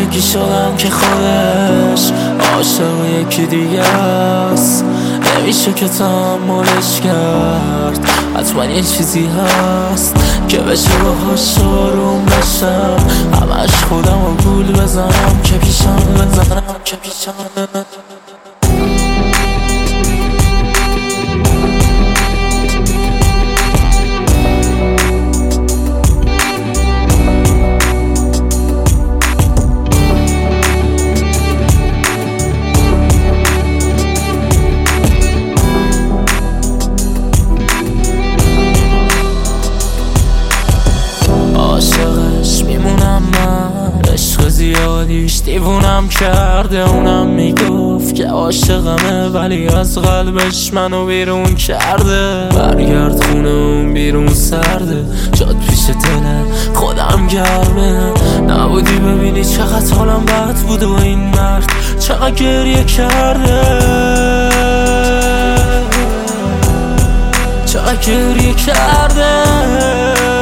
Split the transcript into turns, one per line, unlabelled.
یکی شدم که خودش عاشق یکی دیگه است. نمیشه که تحملش کرد، حتما یه چیزی هست که بشه باهاش آروم بشم. همش خودم رو گول بزنم که پیشم عاشقش میمونم من، عشق زیادیش دیوونم کرده. اونم میگفت که عاشقمه ولی از قلبش منو بیرون کرده. برگرد خونه اون بیرون سرده، جاد پیش دلم خودم گرمه. نبودی ببینی چقدر حالم بد بود و این مرد چقدر گریه کرده، چقدر گریه کرده.